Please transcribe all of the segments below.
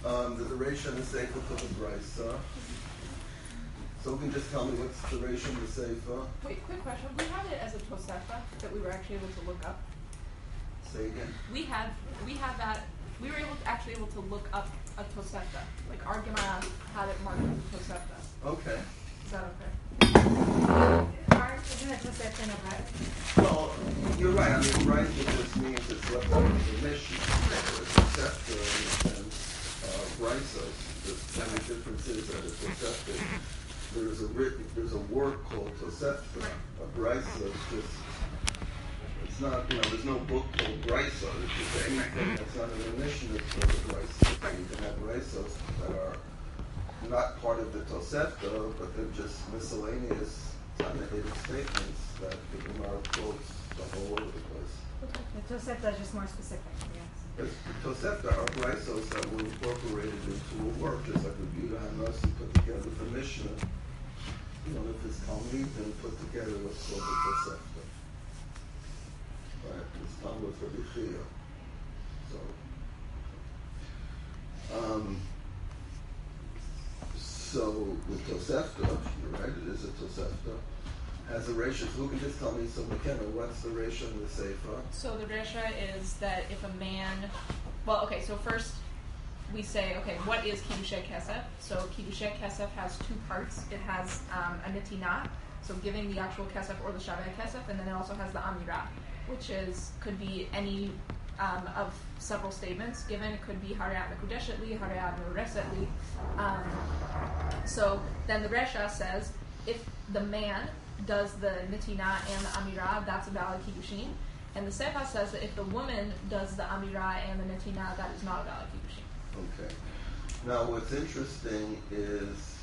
the Reisha and the Seifa for the Brisa. So who can just tell me what's the Reisha and the Seifa? Wait, quick question. We had it as a Tosefta that we were actually able to look up. Say again. We had that. We were actually able to look up a Tosefta. Like our Gemara had it marked as a Tosefta. Okay. Is that okay? Isn't it Tosefta in a right? Well, you're right. I mean, right, it just means it's left over the mission. Tosefta and Brisos. The only difference is that it's Tosefta. There's a word called Tosefta. A Brisa is just, it's not, there's no book called Brisa. It's just anything that's not an omission is called a Brisa. You can have Brisos that are not part of the Tosefta, but they're just miscellaneous annotated statements that the Gemara quotes all over the place. The Tosefta is just more specific, yes. Tosefta are Brisos that were incorporated into a work, just like the Buda Hanasi put together the Mishnah. If it's Talmud, then put together what's called the Tosefta. Right? It's Talmud for Bechia. So the Tosefta, you're right, it is a Tosefta, has a Reisha. Who can just tell me, so McKenna, what's the Reisha and the Seifa? So the Reisha is that if a man, so first we say, what is Kiddushay Kesef? So Kiddushay Kesef has two parts. It has a Nitinah, so giving the actual Kesef or the Shaveh Kesef, and then it also has the Amirah, which could be any of several statements given. It could be Harayat Mekudeshet Li, Harayat Mereset Li. So then the Reisha says, if the man does the Nitinah and the Amirah, that's a valid Kiddushin. And the Seifa says that if the woman does the Amirah and the Nitinah, that is not a valid Kiddushin. Okay. Now, what's interesting is,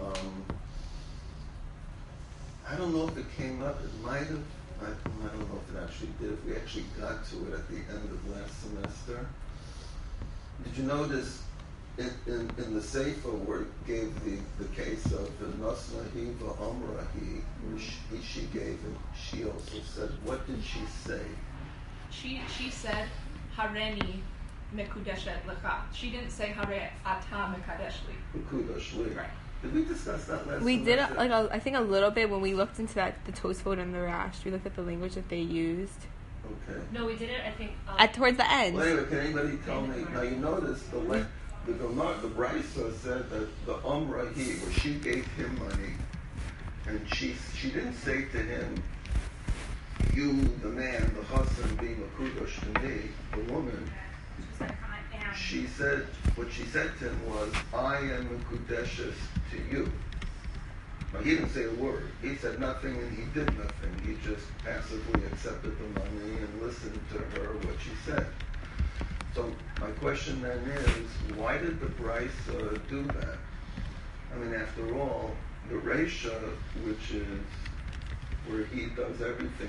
I don't know if it came up. It might have. I don't know if it actually did. If we actually got to it at the end of last semester. Did you notice in the Seifa where it gave the case of the Nasnahi v'Amrahi, where she gave it, she also said, what did she say? She said, Hareni Mekudeshet Lecha. She didn't say Hare Ata Mekadesh Li. Mekudesh Li. Right. Did we discuss that last We semester? did, I think a little bit when we looked into the Tosfot and the Rash. We looked at the language that they used. Okay. No, we did it, I think. Towards the end. Well, anyway, can anybody tell me? Now, you notice the Brisa said that the Amrahi, where she gave him money, and she didn't say to him, you, the man, the husband, being a kudosh to me, the woman. She said, what she said to him was, I am a kudeshes to you. Now, he didn't say a word. He said nothing and he did nothing. He just passively accepted the money and listened to her, what she said. So my question then is, why did the Brisa do that? I mean, after all, the Reisha, which is where he does everything,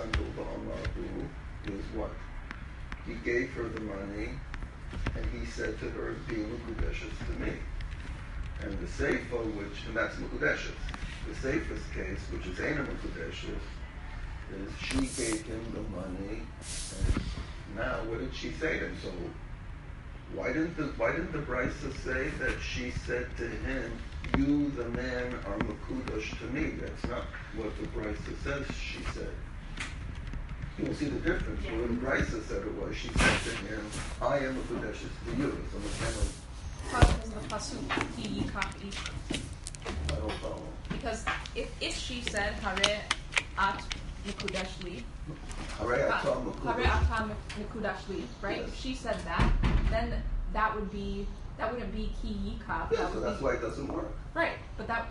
is what? He gave her the money, and he said to her, be Mekudeshes to me. And the Seifa, and that's Mekudeshes. The Seifa's case, which is Eina Mekudeshes, is she gave him the money, and now what did she say to him? So why didn't the Brisa say that she said to him, you, the man, are Mekudesh to me? That's not what the Brisa says she said. You will see the difference. Yeah. What the Brisa said it was, she said to him, I am Mekudesh to you. So I don't follow. Because if she said, Hare at Mekudesh Li, Hare ata Mekudesh Li, right? Yes. If she said that, then that wouldn't be ki yikah. Yeah, so that's why it doesn't work. Right, but I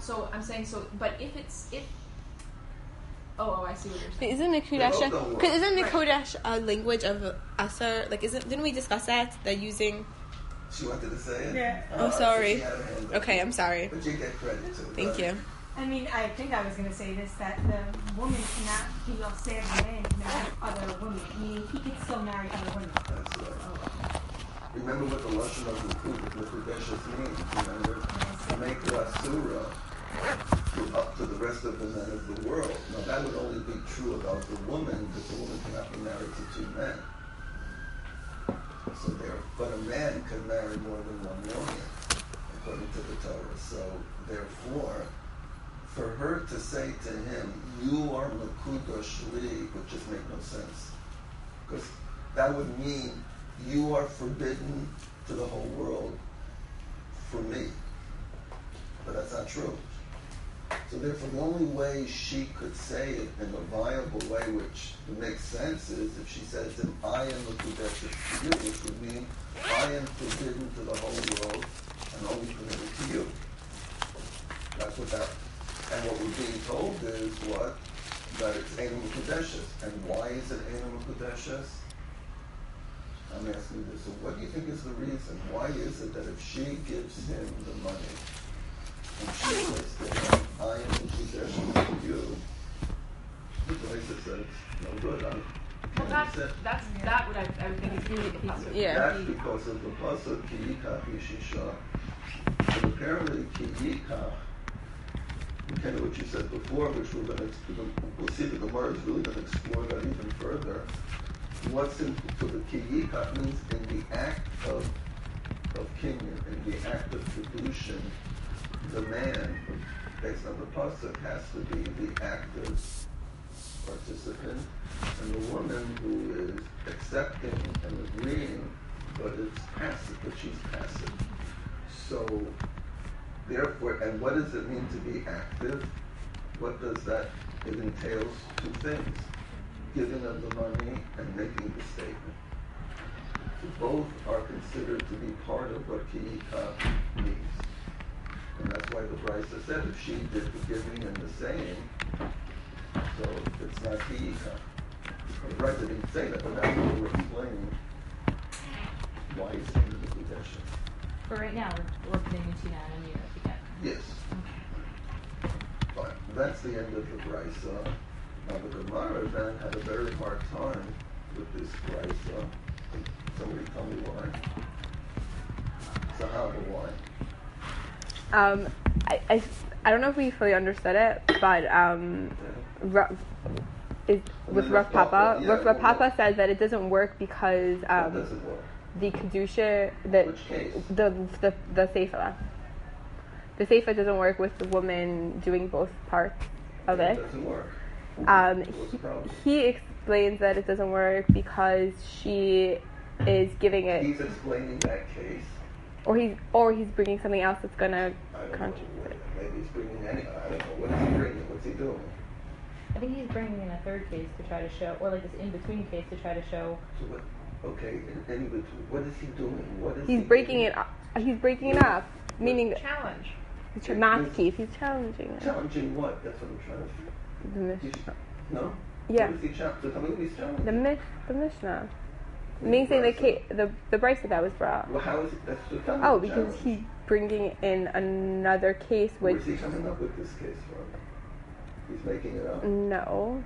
see what you're saying. Isn't Mekudesh a language of Asar? Like, didn't we discuss that? They're using. She wanted to say it? Yeah. Oh, sorry. Okay, I'm sorry. But you get credit too. Thank you. I mean, I think I was going to say this, that the woman cannot be yosef the man to marry other women. Meaning, he can still marry other women. That's right. Remember what the Lashon of Mekudeshes means. Remember? To make Lasura up to the rest of the men of the world. Now, that would only be true about the woman, because the woman cannot be married to two men. But a man can marry more than 1 million, according to the Torah. So therefore, for her to say to him, "You are Mekudosh Li," would just make no sense, because that would mean you are forbidden to the whole world for me. But that's not true. So therefore, the only way she could say it in a viable way, which would make sense, is if she says to him, "I am Mekudosh to you," which would mean I am forbidden to the whole world and only permitted to you. That's what that. And what we're being told is what? That it's Eina Mekudeshes. And why is it Eina Mekudeshes? I'm asking you this. So what do you think is the reason? Why is it that if she gives him the money and she says to him, "I am Mekudeshes to you," the Braisa says it's no good. Well, that what I would think is really the pasuk. Yeah. That's because of the pasuk Ki Yikach Yishisha. And apparently Ki Yikach, kind of what you said before, which we'll see the Gemara is really going to explore that even further. What's in for the Ki Yikach means in the act of kinyan, in the act of kedushin, the man, based on the pasuk, has to be the active participant, and the woman who is accepting and agreeing, but it's passive, but she's passive. So, therefore, and what does it mean to be active? What does that? It entails 2 things: giving of the money and making the statement. So both are considered to be part of what Ki Yikach means. And that's why the Braisa said if she did the giving and the saying, so it's not Ki Yikach. The Braisa didn't say that, but that's what we're explaining why it's in the Mekudeshes. For right now, we're putting Tina and Amira together. Yes. But that's the end of the Braisa. Now the Gemara then had a very hard time with this Braisa. Somebody tell me why. Sahaba, why? I don't know if we fully understood it, but with Rav Papa, Rav Papa says that it doesn't work because That doesn't work. the kedusha, Which case? the seifa. The seifa doesn't work with the woman doing both parts of It it. doesn't work. What's the problem? He explains that it doesn't work because she is giving it, He's explaining that case. or he's bringing something else that's gonna I don't know. contradict. Maybe he's bringing any. I don't know. What is he bringing? What's he doing? I think he's bringing in a third case to try to show, or like this in-between case to try to show. So what? Okay, in between. What is he doing? What is He's he breaking doing? it. He's breaking it up, meaning Challenge. not keep. He's challenging it. Challenging what? That's what I'm trying to. The Mishnah. No. Yeah. What is he challenging? So tell me what he's challenging. The Mishnah. Meaning saying the Braisa that was brought. Well, how is it? That's so tell me Oh, the because challenge. he's bringing in another case which Where's he coming up with this case from? He's making it up. no.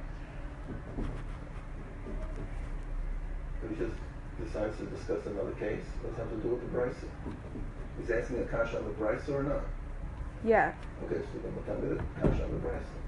But he just decides to discuss another case. What does it have to do with the Braisa? He's asking a kasha on the Braisa or not? Yeah. Okay, so then we'll tell me the kasha on the Braisa.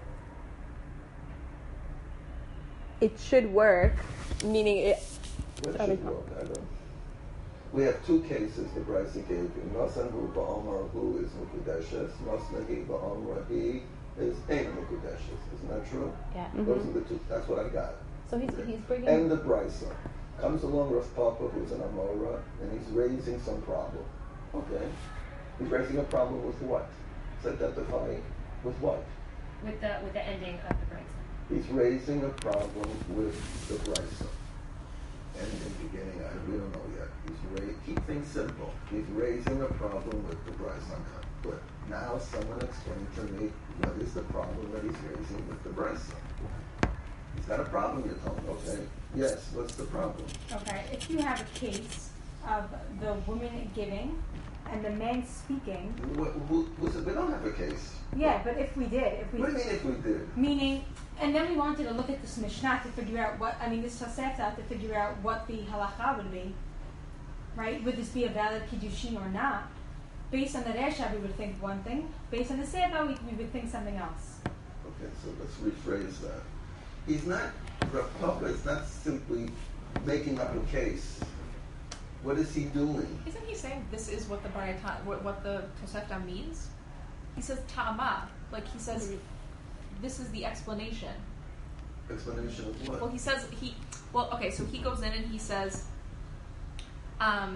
It should work, meaning it. What Sorry. should work? I don't. We have 2 cases the Braisa gave you. Nasan hu ba'amar hu is Mekudeshes. Nasna hi ba'amar he is Eina Mekudeshes. Isn't that true? Yeah. Those are the 2. That's what I got. So he's bringing. And the Braisa comes along Rav Papa, who's an Amora, and he's raising some problem. Okay? He's raising a problem with what? It's identifying with what? With the ending of the Braisa. He's raising a problem with the Braisa. Ending, beginning, we don't know yet. Keep things simple. He's raising a problem with the Braisa. But now someone explain to me what is the problem that he's raising with the Braisa. He's got a problem, you told him. Okay. Yes, what's the problem? Okay, if you have a case of the woman giving and the man speaking. We don't have a case. Yeah, but if we did, What do you mean if we did? Meaning, and then we wanted to look at this Mishnah to figure out this Tosefta to figure out what the halacha would be, right? Would this be a valid kiddushin or not? Based on the Resha, we would think one thing. Based on the Seba, we would think something else. Okay, so let's rephrase that. He's not, Rav Papa is not simply making up a case. What is he doing? Isn't he saying this is what the what the Tosefta means? He says ta'ama, like he says, this is the explanation. Explanation of what? Well, he says okay, so he goes in and he says, ta'ama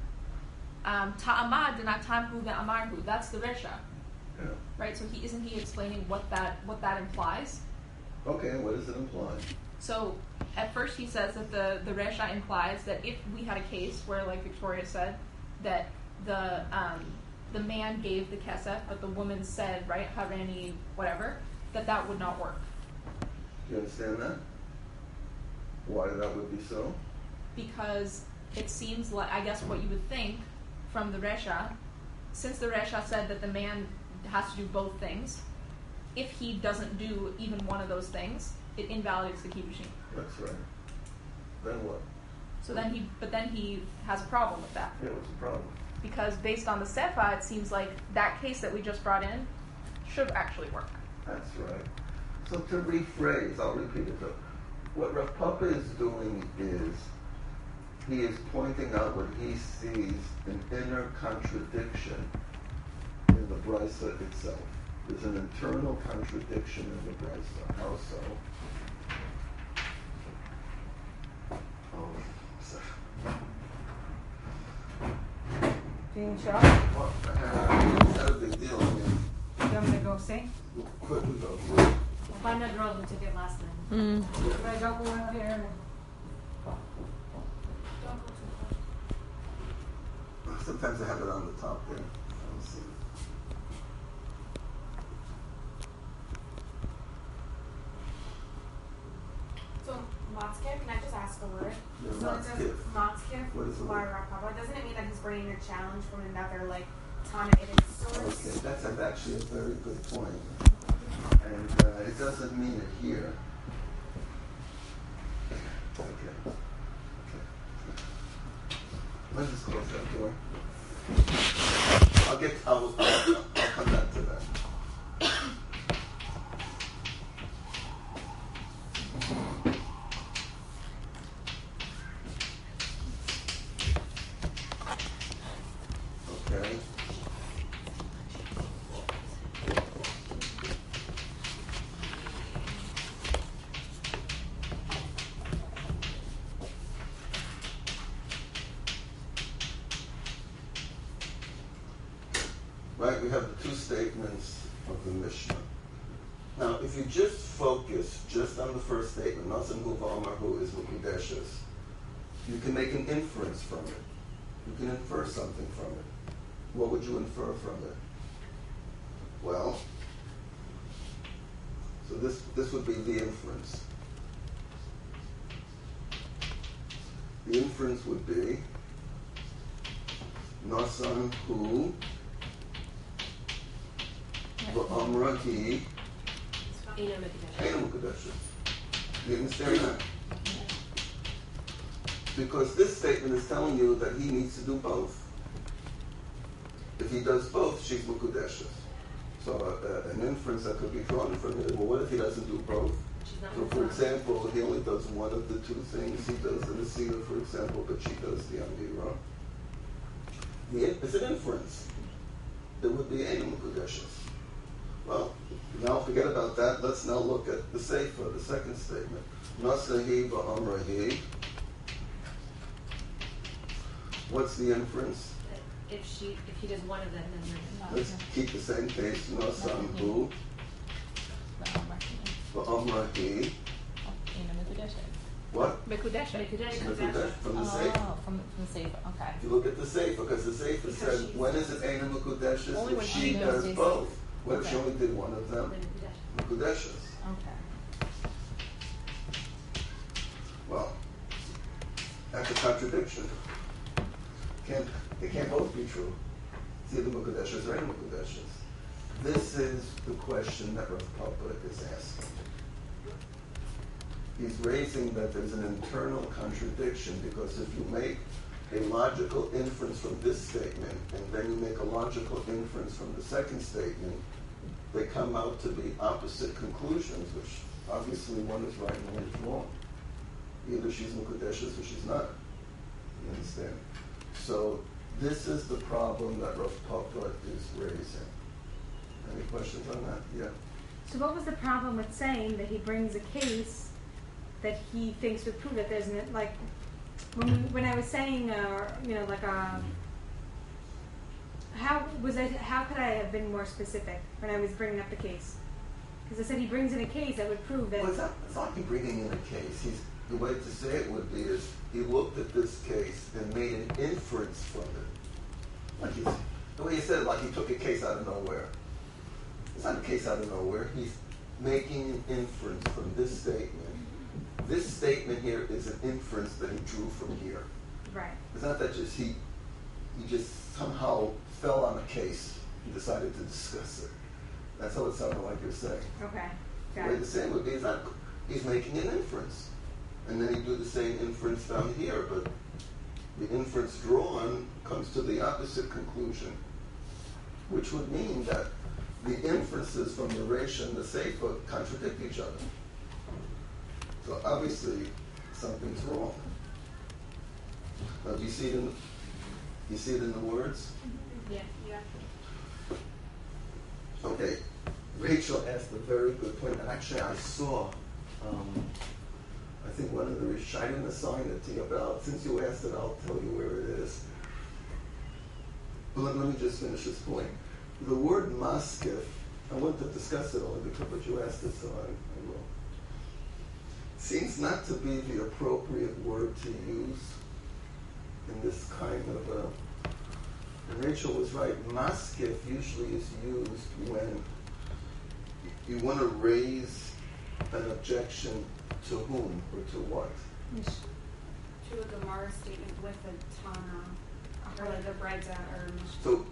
dinatamhu ve'amarhu. That's the resha, Yeah. right? So isn't he explaining what that implies? Okay, what does it imply? So at first he says that the resha implies that if we had a case where, like Victoria said, that the man gave the kesef, but the woman said, right, hareni, whatever, that would not work. You understand that? Why that would be so? Because it seems like, I guess what you would think from the resha, since the resha said that the man has to do both things, if he doesn't do even one of those things, it invalidates the kiddushin. That's right. Then what? So then he has a problem with that. Yeah, what's the problem? Because based on the sefa, it seems like that case that we just brought in should actually work. That's right. So to rephrase, I'll repeat it though. What Rav Papa is doing is he is pointing out what he sees an inner contradiction in the brisa itself. There's an internal contradiction in the brisa. How so? Being sure. Well, it's not a big deal. I mean, You want me to go see? quickly go through it. Find a girl who took it last night. Should I go over there? Sometimes I have it on the top there. I don't see it. So Motzkir, can I just ask a word? Yeah, So it says Motzkir. Motzkir What is the by word? Rav Papa. Doesn't it mean that he's bringing a challenge from another Tana Ibn source? Okay, that's actually a very good point. And it doesn't mean it here. Okay. Let's just close that door. I'll come back to that. Okay. Right, we have the two statements of the Mishnah. Now, if you just focus just on the first statement, Nasan Huva Amarhu is Mukudeshes, you can make an inference from it. You can infer something from it. What would you infer from it? Well, so this would be the inference. The inference would be Nasan Hu V'amrahi Eino Mukudeshes. Do you understand that? Because this statement is telling you that he needs to do both. If he does both, she's Mukudeshes. So an inference that could be drawn from it, well, what if he doesn't do both? So, for example, he only does one of the two things. He does the Nesila, for example, but she does the Amira. It's an inference. There would be Eino Mukudeshes. Well, now forget about that. Let's now look at the Sefer, the second statement. Nasahi V'amrahi. What's the inference? If he does one of them, then Let's keep the same case. Nasan Hu V'amrahi. What? Mekudeshet. Mekudesh from the Sefer. Oh, from the Sefer, okay. If you look at the Sefer, because the Sefer said, when is it Eino Mekudeshes? Only If when she she does does both. What if she Okay. only did one of them? Mekudeshes. Okay. Well, that's a contradiction. They can't both be true. It's either Mukudeshes or Eino Mukudeshes. This is the question that Rav Papa is asking. He's raising that there's an internal contradiction because if you make a logical inference from this statement and then you make a logical inference from the second statement, they come out to be opposite conclusions, which obviously one is right and one is wrong. Either she's Mukudeshes or she's not. You understand? So this is the problem that Rav Papa is raising. Any questions on that? Yeah. So what was the problem with saying that he brings a case that he thinks would prove that there's like when I was saying how could I have been more specific when I was bringing up the case? Because I said he brings in a case that would prove that. Well, it's not he bringing in a case. The way to say it would be is he looked at this case and made an inference from it. Like the way he said it, like he took a case out of nowhere. It's not a case out of nowhere. He's making an inference from this statement. This statement here is an inference that he drew from here. Right. It's not that just he just somehow fell on a case and decided to discuss it. That's how it sounded like you're saying. Okay. The way to say it would be he's making an inference. And then he'd do the same inference down here, but the inference drawn comes to the opposite conclusion, which would mean that the inferences from the Reish and the Seifa contradict each other. So obviously something's wrong. Now, do you see it in the words? Yeah. Okay. Rachel asked a very good point, and actually I saw, I think one of the Rish, I didn't assign it to you, but since you asked it, I'll tell you where it is. But let me just finish this point. The word maskif, I want to discuss it only because you asked it, so I will. Seems not to be the appropriate word to use in this kind of a. And Rachel was right. Maskif usually is used when you want to raise an objection to whom or to what? To a Gemara statement with a Tana, or like a Breda or Mishnah.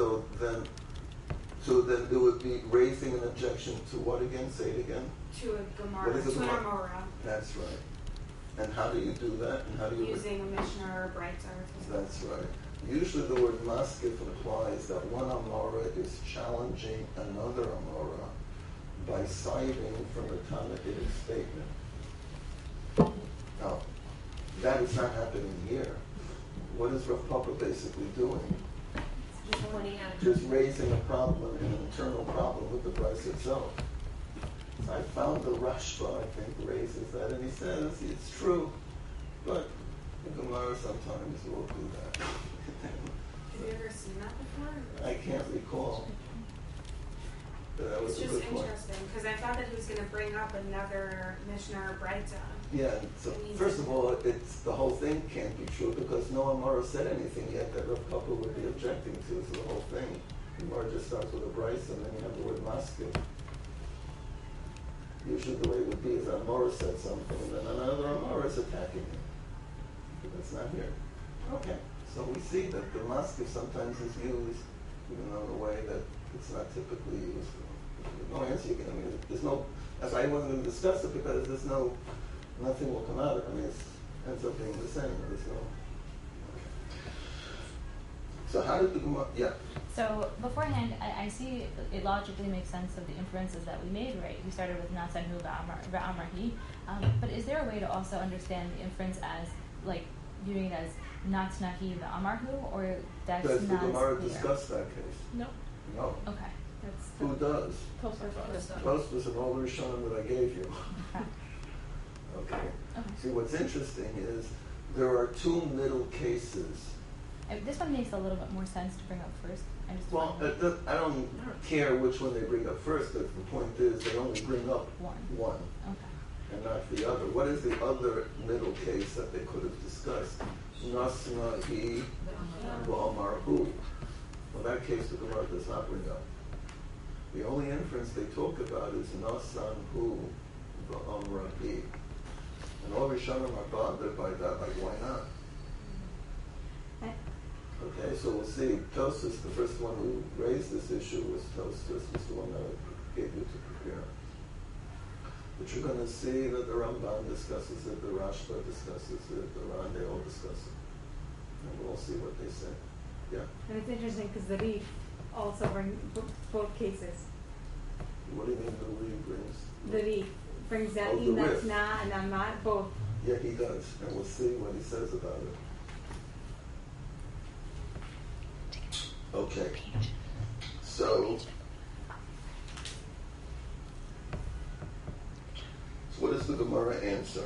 So then it would be raising an objection to what again? Say it again. To a Gemara, What is a to an Gemara? Amora. That's right. And how do you do that? And how do you Using a Mishnah or a Breda. That's right. Usually the word maskif implies that one Amora is challenging another Amora by citing from a Tana'itic statement. Now, that is not happening here. What is Rav Papa basically doing? Just pointing out. Just raising a problem, an internal problem with the price itself. So I found the Rashba, I think, raises that, and he says it's true, but the Gemara sometimes will do that. Have you ever seen that before? I can't recall. But that was It's a just good point. interesting, because I thought that he was going to bring up another Mishnah or Breda. Yeah, so first of all, it's the whole thing can't be true because no Amara said anything yet that Rav Papa would be objecting to. So the whole thing, Amara just starts with a Bryce and then you have the word maskil. Usually the way it would be is Amara said something and then another Amara is attacking him. But that's not here. Okay, so we see that the maskil sometimes is used even though in a way that it's not typically used. There's no answer you can, I mean, there's no, that's why I wasn't going to discuss it because there's no, nothing will come out of it. I mean, it ends up being the same. There's no. Okay. So how did the Gemara? Yeah. So beforehand, I see it logically makes sense of the inferences that we made, right? We started with Nasanhu Va'amarhi. But is there a way to also understand the inference as, like, viewing it as Natnahi Va'amarhu, or that's Does the not Gemara clear? discuss that case? No. No. Okay. Who does? Tosfos. Tosfos of all the Rishonim that I gave you. Okay. See, what's interesting is there are two middle cases. This one makes a little bit more sense to bring up first. Well, I don't care which one they bring up first. The point is they only bring up one. Okay. And not the other. What is the other middle case that they could have discussed? Nasnahi Va'amarhu. Well, that case the Gemara does not bring up. The only inference they talk about is Nasanhu Va'amrahi. And all Rishonim are bothered by that, like why not? Okay, so we'll see. Tosfos, the first one who raised this issue was Tosfos, was the one that I gave you to prepare. But you're going to see that the Ramban discusses it, the Rashba discusses it, the Ran, they all discuss it. And we'll see what they say. Yeah? And it's interesting because the Rif also brings both cases. What do you mean the Rif brings? The Rif brings that Oh, the Rif. Natna and Amat both. Yeah, he does. And we'll see what he says about it. answer.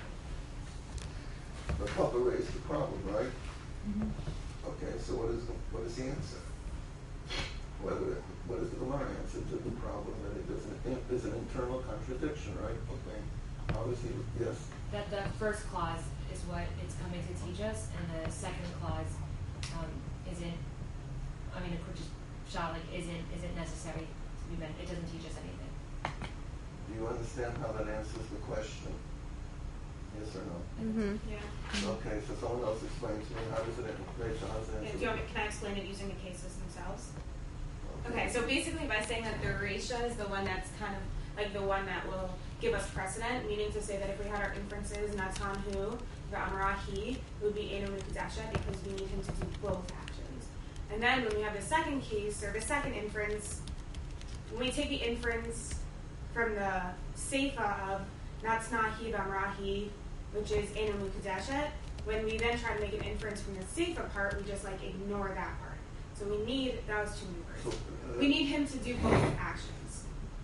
The Papa raised the problem, right? Mm-hmm. Okay, so what is the answer? What is the Gemara answer to the problem that there's an internal contradiction, right? Okay. How is he? Yes. That the first clause is what it's coming to teach us, and the second clause isn't. I mean, a just shot like isn't necessary to be meant. It doesn't teach us anything. Do you understand how that answers the question? Yes or no? Mm-hmm. Yeah. Okay, so someone else explain to me how does it Rachel, how does it Yeah, answer? do you want me, can I explain it using the cases themselves? Okay, so basically by saying that the Reisha is the one that's kind of like the one that will give us precedent, meaning to say that if we had our inferences, Natan Hu, V'amarahi, it would be Enu Mikudesha because we need him to do both actions. And then when we have the second case, or the second inference, when we take the inference from the Seifa of Natnahi V'amarahi, which is Enu Mikudesha, when we then try to make an inference from the Seifa part, we just like ignore that part. So we need those two movers. We need him to do both actions.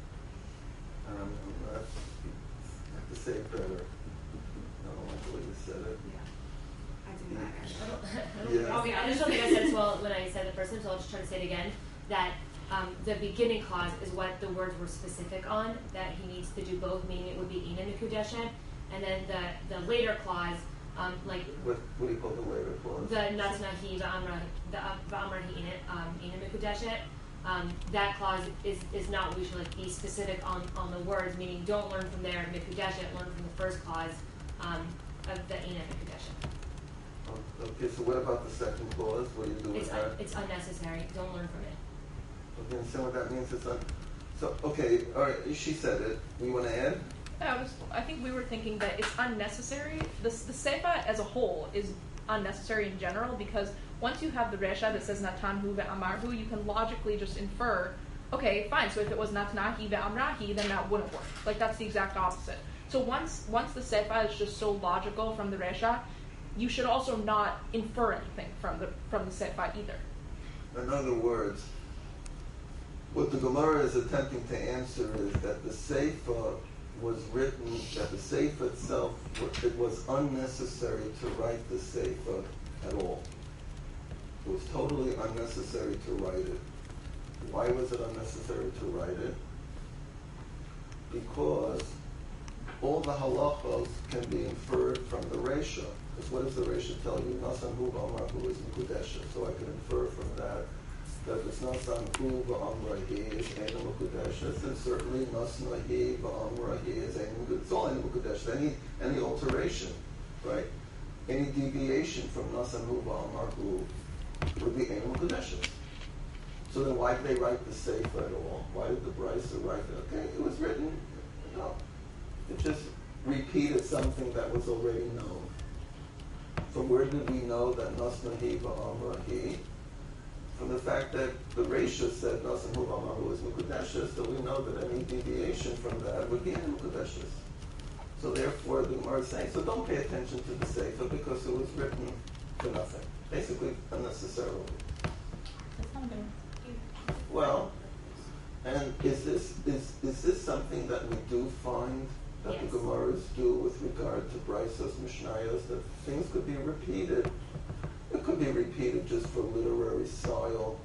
I have to say it better. I don't like the way you said it. Yeah, I did that actually. Yeah. I just don't think I said it well when I said the first time, so I'll just try to say it again. That the beginning clause is what the words were specific on, that he needs to do both, meaning it would be Ina Mikudeshet. And then the later clause, like What do you call the later clause? the Natnahi V'amrahi Ina Mikudeshet. That clause is not what we should like be specific on the words, meaning don't learn from there Mikudeshet, learn from the first clause of the Ina Mikudeshet. Okay, so what about the second clause? What do you do with that? It's unnecessary. Don't learn from it. Okay, understand what that means? So, okay, all right, she said it. You want to add? I think we were thinking that it's unnecessary. The Seifa as a whole is unnecessary in general because once you have the Resha that says Natanhu ve'amarhu, you can logically just infer, okay, fine, so if it was Natnahi ve'amrahi, then that wouldn't work. Like, that's the exact opposite. So once the Seifa is just so logical from the Resha, you should also not infer anything from the Seifa either. In other words, what the Gemara is attempting to answer is that the Seifa was written, that the Seifa itself, it was unnecessary to write the Seifa at all. It was totally unnecessary to write it. Why was it unnecessary to write it? Because all the halachos can be inferred from the Resha. Because what does the Resha tell you? Nasan hu v'amrahu is Mekudesha. So I can infer from that it's Nasan hu v'amrahi is Eina Mekudesha, and certainly Nasnahi v'amrahi is Eina Mekudesha. It's all Eina Mekudesha. Any alteration, right? Any deviation from Nasan hu v'amrahu would be Eina Mekudesha. So then why did they write the Seifa at all? Why did the Brisa write it? Okay, it was written, it just repeated something that was already known. From where did we know that Nasnahi v'amrahi? From the fact that the Resha said Nasnahu v'amrahu is Mekudeshes, so we know that any deviation from that would be Mekudeshes. So therefore the Gemara is saying, so don't pay attention to the Seifa because it was written for nothing. Basically unnecessarily. That's not good. Well, and is this something that we do find that Yes. the Gemaras do with regard to Brisas, Mishnayos, that things could be repeated? It could be repeated just for literary style,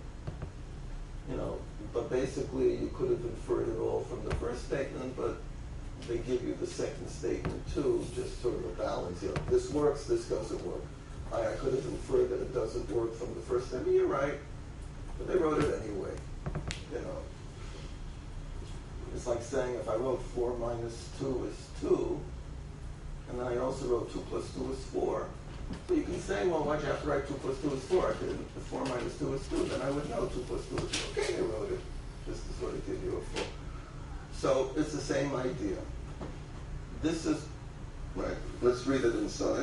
but basically you could have inferred it all from the first statement, but they give you the second statement too, just sort of a balance. This works, this doesn't work. I could have inferred that it doesn't work from the first statement. You're right, but they wrote it anyway. It's like saying if I wrote 4 minus 2 is 2, and then I also wrote 2 plus 2 is 4. So you can say, well, why'd you have to write 2 plus 2 is 4? I could, if 4 minus 2 is 2, then I would know 2 plus 2 is 4. Okay, they wrote it, just to sort of give you a full. So it's the same idea. This is, right, let's read it inside.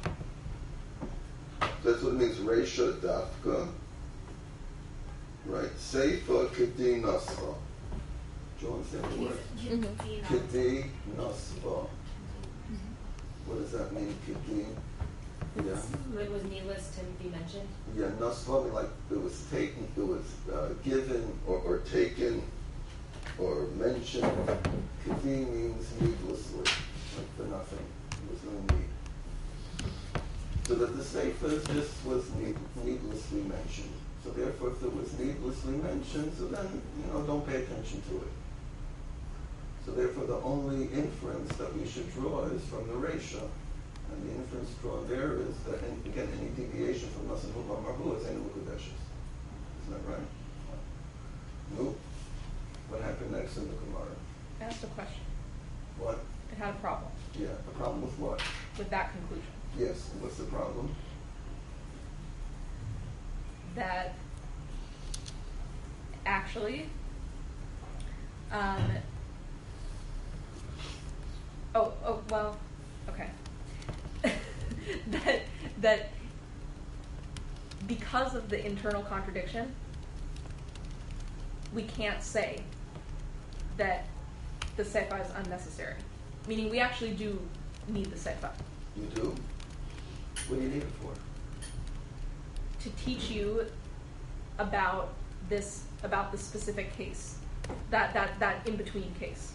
That's what it means, Resha Dafka. Right, Seifa Kedi Nasva. Do you understand the word? Kedi Nasva. What does that mean, Kedi? Yeah. It was needless to be mentioned. Yeah, Nasva, like it was taken, it was given or taken or mentioned. Kedi means needlessly. for nothing. There was no need. So that the Seifa just was needlessly mentioned. So therefore, if it was needlessly mentioned, so then, don't pay attention to it. So therefore, the only inference that we should draw is from the Reisha. And the inference drawn there is that, again, any deviation from Nasan Hu Marhu is Einu Mekudeshes. Isn't that right? Nope. What happened next in the Gemara? I asked a question. What? It had a problem. Yeah, a problem with what? With that conclusion. Yes, and what's the problem? That actually, okay. that because of the internal contradiction, we can't say that the Seifa is unnecessary. Meaning we actually do need the Seifa. You do? What do you need it for? To teach you about the specific case, that in between case.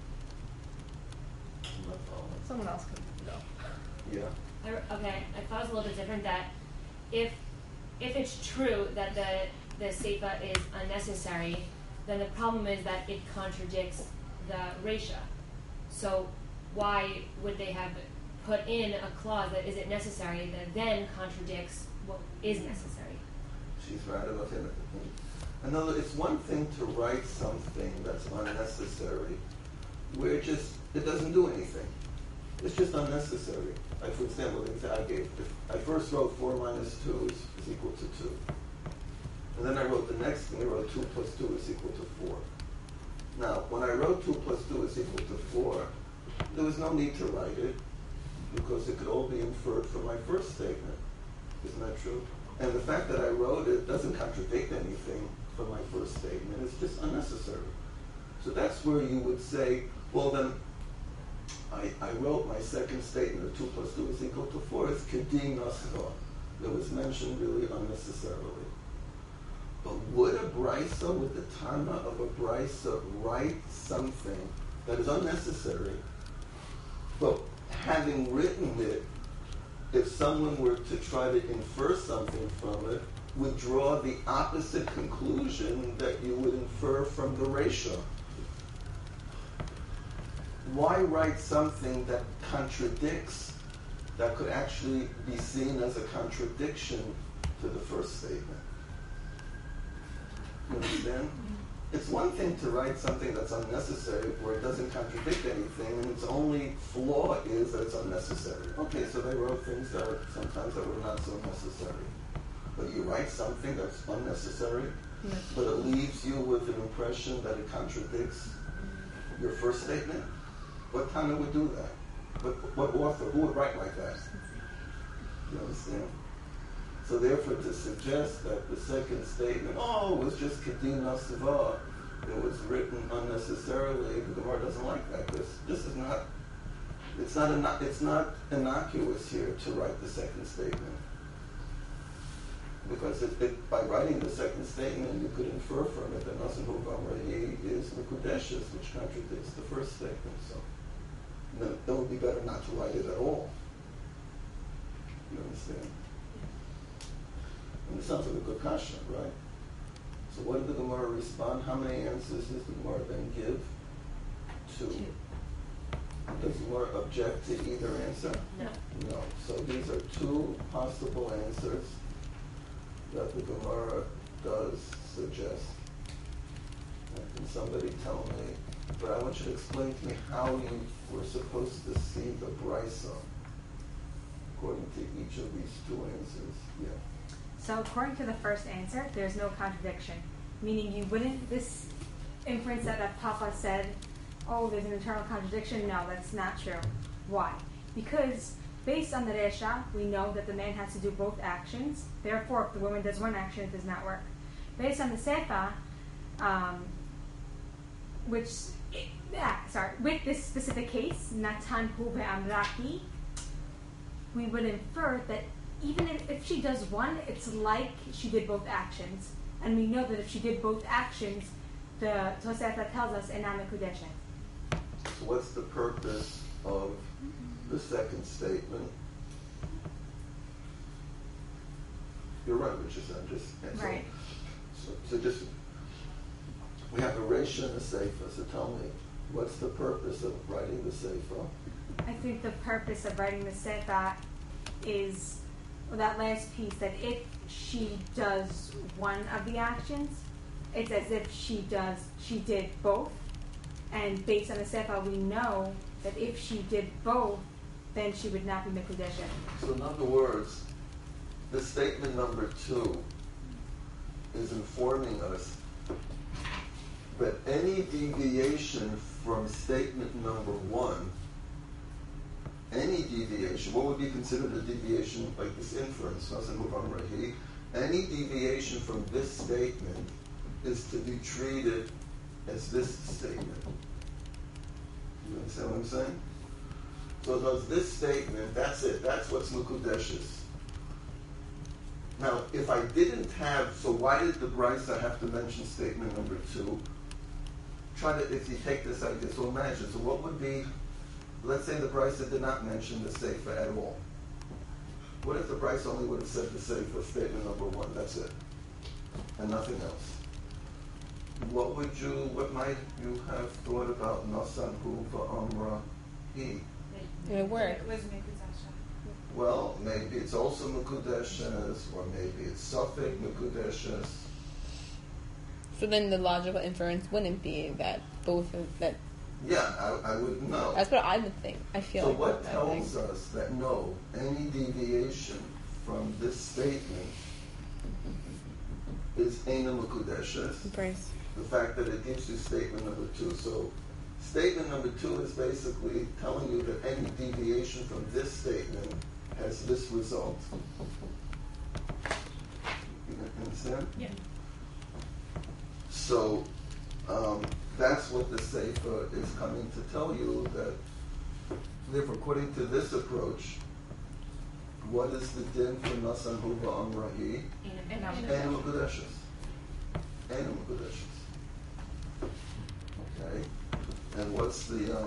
Someone else can go. Yeah. Okay, I thought it was a little bit different. That if it's true that the Seifa is unnecessary, then the problem is that it contradicts the Reisha. So why would they have put in a clause that isn't necessary that then contradicts what is necessary? She's right about him. Another, it's one thing to write something that's unnecessary, where it doesn't do anything. It's just unnecessary. Like, for example, the example I gave, if I first wrote 4 minus 2 is equal to 2. And then I wrote the next thing, I wrote 2 plus 2 is equal to 4. Now, when I wrote 2 plus 2 is equal to 4, there was no need to write it, because it could all be inferred from my first statement. Isn't that true? And the fact that I wrote it doesn't contradict anything from my first statement. It's just unnecessary. So that's where you would say, well then, I wrote my second statement of 2 plus 2 is equal to 4. It's Kedin Nasva. It was mentioned really unnecessarily. But would a Brisa, with the Tana of a Brisa, write something that is unnecessary, but having written it, if someone were to try to infer something from it, would draw the opposite conclusion that you would infer from the Reisha? Why write something that contradicts, that could actually be seen as a contradiction to the first statement? You understand? It's one thing to write something that's unnecessary where it doesn't contradict anything, and its only flaw is that it's unnecessary. Okay, so they wrote things that sometimes that were not so necessary. But you write something that's unnecessary, but it leaves you with an impression that it contradicts your first statement. What Tana would do that? What author? Who would write like that? You understand? So therefore, to suggest that the second statement, it was just Kedin Nasva, it was written unnecessarily, the Gemara doesn't like that. This is not, it's not innocuous here to write the second statement. Because by writing the second statement, you could infer from it that Nasan Hu Vamrahi is Mekudeshes, which contradicts the first statement. So then it would be better not to write it at all. You understand? And it sounds like a good kasha, right? So what did the Gemara respond? How many answers does the Gemara then give? 2. Does the Gemara object to either answer? No. So these are 2 possible answers that the Gemara does suggest. Can somebody tell me? But I want you to explain to me how you were supposed to see the Brisa according to each of these 2 answers. Yeah. So according to the first answer, there's no contradiction. Meaning you wouldn't, this inference that Papa said, there's an internal contradiction. No, that's not true. Why? Because based on the Resha, we know that the man has to do both actions. Therefore, if the woman does one action, it does not work. Based on the Seifa, with this specific case, Natan Hu Ve'amrahi, we would infer that even if she does one, it's like she did both actions. And we know that if she did both actions, the Tosefta tells us, Ena Mekudeshet. So what's the purpose of the second statement. You're right, Richard. Right. So just, we have a Reisha and a Seifa. So tell me, what's the purpose of writing the Seifa? I think the purpose of writing the Sefer is that last piece, that if she does one of the actions, it's as if she did both. And based on the Sefer, we know that if she did both, then she would not be Mekudeshet. So in other words, the statement number 2 is informing us that any deviation from statement number 1, any deviation, what would be considered a deviation like this inference, any deviation from this statement is to be treated as this statement. You understand what I'm saying? So does this statement, that's it, that's what's Mekudeshes. Now, if I didn't have, so why did the Brisa have to mention statement number 2? If you take this idea, so imagine, so what would be, let's say the Brisa did not mention the Sefer at all. What if the Brisa only would have said the Sefer, statement number 1, that's it, and nothing else? What might you have thought about Nasan Hu Va'amra Hi? It worked. It was Mekudeshet. Well, maybe it's also Mekudeshes, or maybe it's Safek Mekudeshes. So then the logical inference wouldn't be that both of that. Yeah, I wouldn't know. That's what I would think. I feel So like what that's what I tells us that no, any deviation from this statement is Eina Mekudeshes? think. Price. The fact that it gives you statement number 2. So statement number 2 is basically telling you that any deviation from this statement has this result. You understand? Yeah. So that's what the Sefer is coming to tell you, that therefore, according to this approach, what is the din for Nasan Hu Va'amrahi? Eina Mekudeshes. Eina Mekudeshes. Okay. And what's the,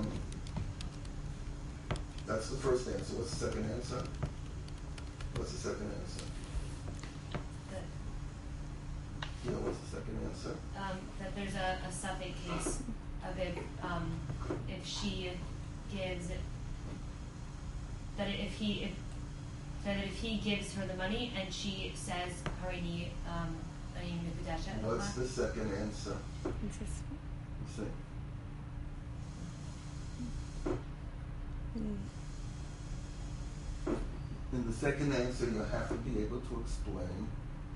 that's the first answer. What's the second answer? What's the second answer? Yeah, what's the second answer? That there's a suffix case of if she gives if he gives her the money and she says Harini Mekudeshet. What's the second answer? You see? In the second answer, you have to be able to explain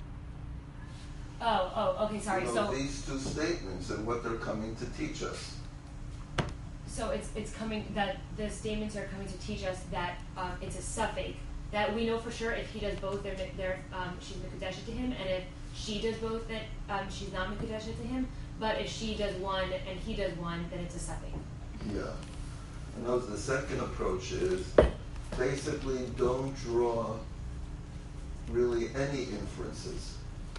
Okay, sorry. So these two statements and what they're coming to teach us. So it's coming that the statements are coming to teach us that it's a suffix, that we know for sure if he does both, she's Mekudeshet to him, and if she does both, that she's not Mekudeshet to him. But if she does one and he does one, then it's a suffix. Yeah. And the second approach is basically don't draw really any inferences.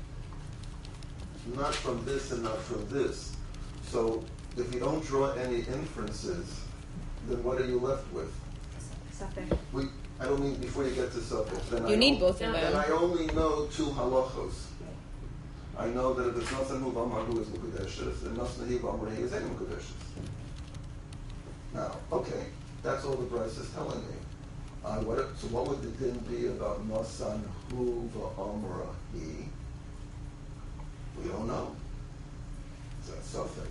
Not from this and not from this. So if you don't draw any inferences, then what are you left with? Suffix. I don't mean before you get to suffix. You need both of Then them. I only know 2 halachos. I know that if it's Nasan Hu Va'amrahu is Mekudeshes, and Nasan Hu Va'amrahi is Eina Mekudeshes. Now, okay, that's all the Brisa is telling me. So what would the din be about Nasan Hu Va'amrahi? We don't know. It's a suffix.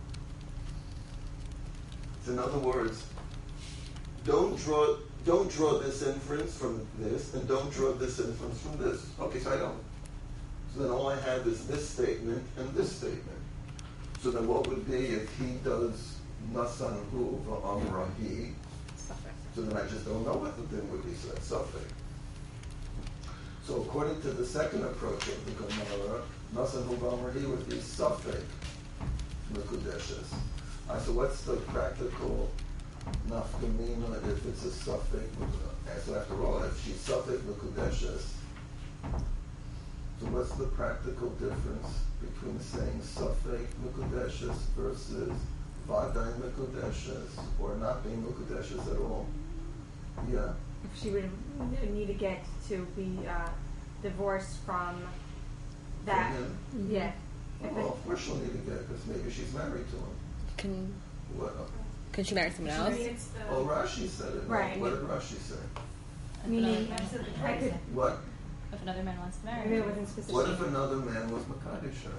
So in other words, don't draw this inference from this, and don't draw this inference from this. Okay, so I don't. So then all I have is this statement and this statement. So then what would be if he does Nasan Hu Va'amrahi? So then I just don't know what the din would be, so that's suffix. So according to the second approach of the Gemara, Nasan Hu Va'amrahi would be suffix Mekudeshes. So what's the practical nafkamina if it's a suffix? So after all, if she's suffix Mekudeshes, so what's the practical difference between saying suffix Mekudeshes versus Vaday Mekudeshes, or not being Mekudeshes at all? Yeah. If she would need to get to be divorced from that. From him? Yeah. Well, of course she'll need to get, because maybe she's married to him. What? Can she marry someone I else? mean, it's the Oh, Rashi said it. Right. What did Rashi say? If Meaning, another man- I could. What? if another man wants to marry Maybe it her. wasn't specific. What if another man was Makadish her?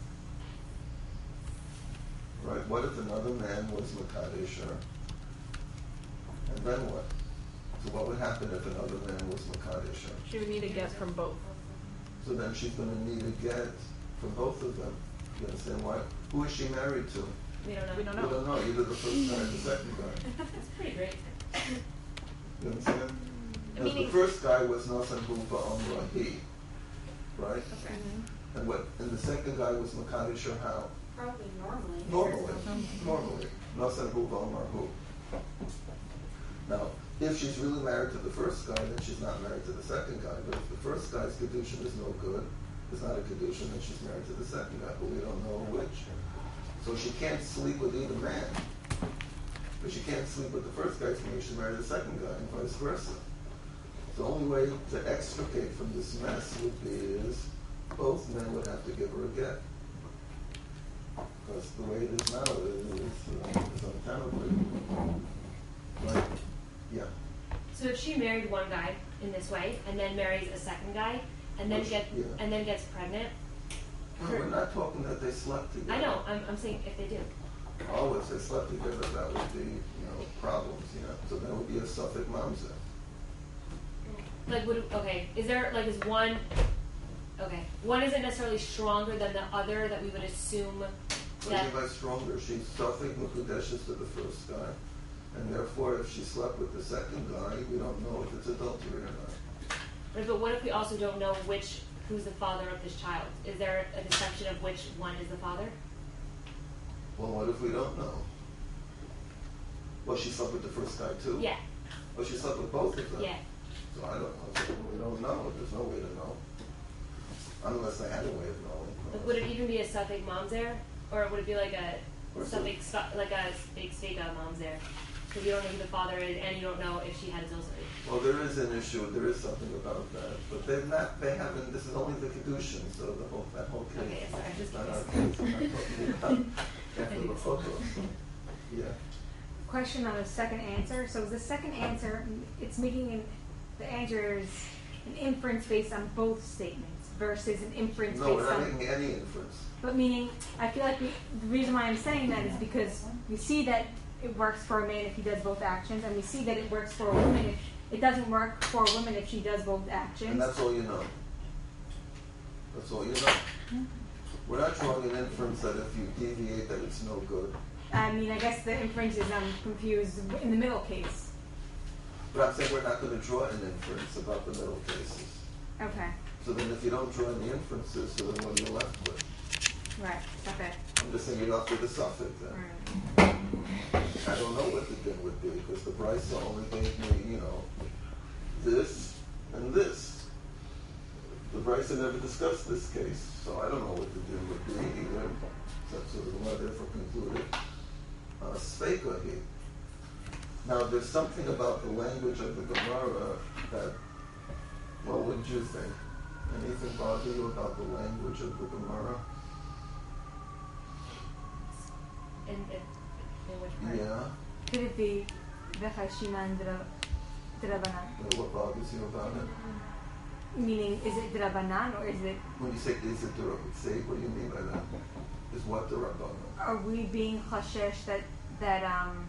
Right, what if another man was Makadish her? And then what? So what would happen if another man was Makadish her? She would need a get from both. So then she's going to need a get from both of them. You understand why? Who is she married to? We don't know. We don't You know. don't know, either the first guy or the second guy. That's pretty great. You understand? Because the Meaning- first guy was Nasan Huva Amrahi, right? Okay. And what? And the second guy was Makadish her how? probably normally. Normally. Nasan Huva Amrahu. Now, if she's really married to the first guy, then she's not married to the second guy. But if the first guy's Kedushin is no good, it's not a Kedushin, then she's married to the second guy, but we don't know which. So she can't sleep with either man. But she can't sleep with the first guy, so maybe she's married to the second guy, and vice versa. The only way to extricate from this mess would be is both men would have to give her a get. Because the way it is now is untenable. Right? Yeah. So if she married one guy in this way and then marries a second guy and then Yeah. gets pregnant, No, we're not talking that they slept together. I know. I'm saying if they do. Oh, if they slept together, that would be, problems, So that would be a Suffolk mamzer. Like, is there, like, one isn't necessarily stronger than the other that we would assume What do that, you mean by stronger? She's Suffolk Mekudeshes to the first guy. And therefore, if she slept with the second guy, we don't know if it's adultery or not. but what if we also don't know who's the father of this child? Is there a deception of which one is the father? Well, what if we don't know? Well, she slept with the first guy too? Yeah, Well, she slept with both of them? yeah. So I don't know. So we don't know. There's no way to know. Unless they had a way of knowing. Like, would it even be a Suffolk mamzer? Or would it be like a Or Suffolk, like a big Sveka mamzer? Because you don't know who the father is and you don't know if she had zilzali. Well, there is an issue. There is something about that, but they haven't. This is only the kedushin, so that whole case. Okay, sorry, I'm just Not our curious. case. I'm not talking about after the photo. Yeah. Question on the second answer. So the second answer, it's making the answer is an inference based on both statements versus an inference No, we're based not on. making any inference. But meaning, I feel like the reason why I'm saying that is because we see that it works for a man if he does both actions, and we see that it works for a woman if it doesn't work for a woman if she does both actions. And that's all you know. That's all you know. We're not drawing an inference that if you deviate that it's no good. I mean, I guess the inference is I'm confused in the middle case. But I'm saying we're not going to draw an inference about the middle cases. Okay. So then if you don't draw any inferences, so then what are you left with? Right. Okay. I'm just saying you're left with the suffix then. Right. I don't know what the din would be because the Brisa only gave me, this and this. The Brisa never discussed this case, so I don't know what the din would be either. Except so the Gemara therefore concluded, Sveka he. Now there's something about the language of the Gemara that, well, what did you think? Anything bother you about the language of the Gemara? In which part? Yeah. Could it be v'chashina and drabanan? What bothers you about it? Meaning, is it drabanan or is it? When you say is it the say, what do you mean by that? Is what the Rabbana? Are we being chashesh that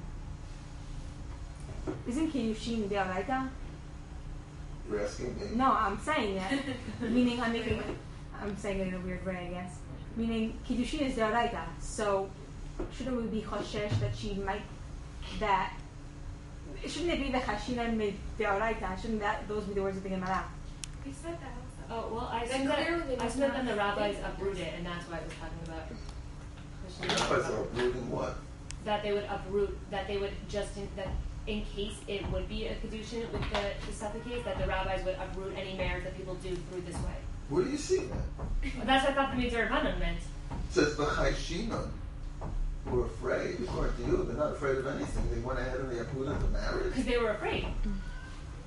isn't kiddushin deoraita? You're asking me? No, I'm saying that. Meaning, I'm saying it in a weird way, I guess. Meaning, kiddushin is deoraita. So, shouldn't we be chashesh that she might shouldn't it be the chashina mid deoraita? Shouldn't those be the words of the Gemara? We said that also. Oh, well, I Then assume clearly that was then the not- rabbis uproot it, and that's why I was talking about. The rabbis are uprooting what? That they would uproot, that they would that in case it would be a kedushin with the Suffolk case, that the rabbis would uproot any marriage that people do through this way. Where do you see that? Well, that's what I thought the Mitzvah meant. It says the Chayshinon were afraid. According to you, they're not afraid of anything. They went ahead and they uprooted the marriage. Because they were afraid.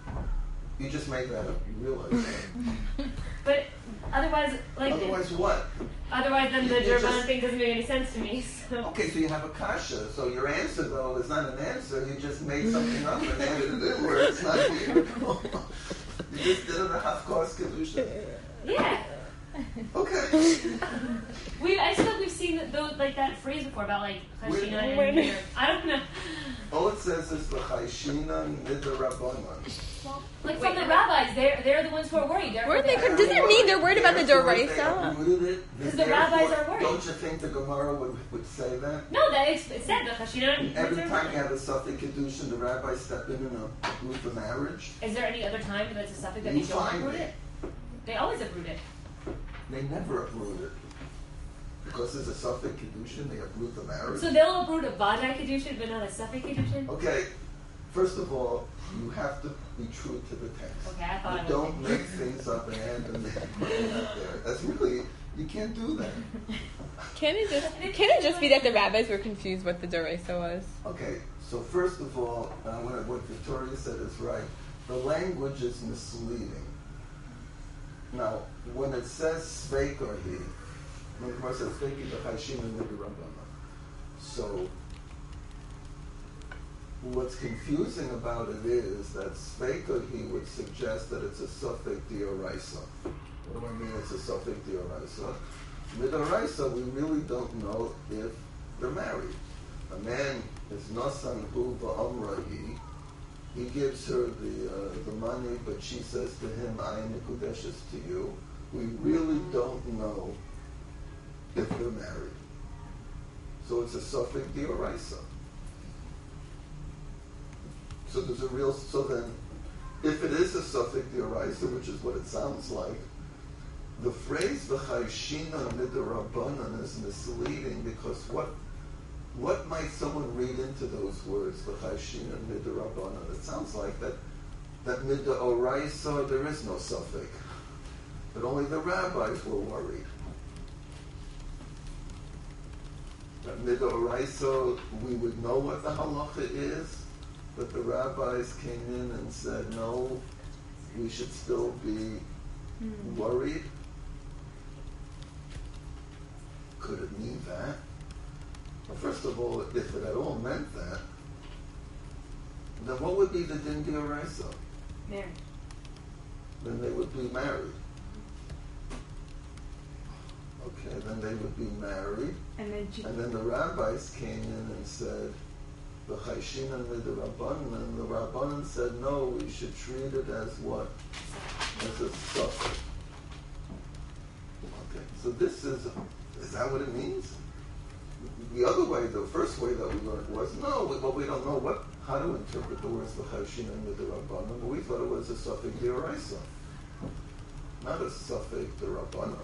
You just made that up. You realize that. But otherwise, like. Otherwise what? Otherwise, then the You Durban just- thing doesn't make any sense to me. So. Okay, so you have a kasha. So your answer, though, is not an answer. You just made something up and added it in where it's not here. You just did it a half-course kedusha. Yeah. Okay. I feel like we've seen like that phrase before about like chashina and When? nidr. I don't know. All it says is the chayshina nidr rabbanon. Like from the rabbis, they're the ones who are worried. They're Does it mean they're worried about the Therefore, they Doraisa? uprooted it. Because the rabbis are worried. Don't you think the Gemara would say that? No, that it said the chashina and Every nidr. time you have a Suffolk Kedushin, the rabbis step in and uproot the marriage. Is there any other time that's a suffix that You they don't find uproot me. it? They always uproot it. They never uproot it. Because there's a Suffolk Kedushin, they uproot the marriage. So they'll uproot a Vadai Kedushin, but not a Suffolk Kedushin? Okay, first of all, you have to be true to the text. Okay, I thought I You was. don't make things up and add them out there. That's really, you can't do that. Can it just be that the rabbis were confused what the Doraisa was? Okay, so first of all, what Victoria said is right. The language is misleading. Now, when it says Sveik or he, when the Gemara says Sveik, the Chayshim and the Rabbana. So, what's confusing about it is that Sveik or he would suggest that it's a Suffolk Dioraisa. What do I mean it's a Suffolk Dioraisa? Midoraisa, we really don't know if they're married. A man is Nasan Hu Va'amrahi. He gives her the money, but she says to him, I am Nikudeshes to you. We really don't know if they're married. So it's a Suffolk Dioraisa. So there's so then, if it is a Suffolk Dioraisa, which is what it sounds like, the phrase V'chayshina Midorabanan is misleading because what might someone read into those words, V'chayshina Midorabanan? It sounds like that Midoraisa, there is no Suffolk. But only the rabbis were worried. That Midoraisa, we would know what the halacha is, but the rabbis came in and said, no, we should still be worried. Could it mean that? Well, first of all, if it at all meant that, then what would be the din d'oraisa? Married. Then they would be married. Okay, then they would be married. And then the rabbis came in and said, the Chayshin and the Rabbanan, and the Rabbanan said, no, we should treat it as what? As a suffix. Okay, so this is that what it means? The other way, the first way that we learned was, no, we don't know how to interpret the words the Chayshin and the Rabbanan, but we thought it was a suffix d'oraisa, not a suffix the Rabbanan.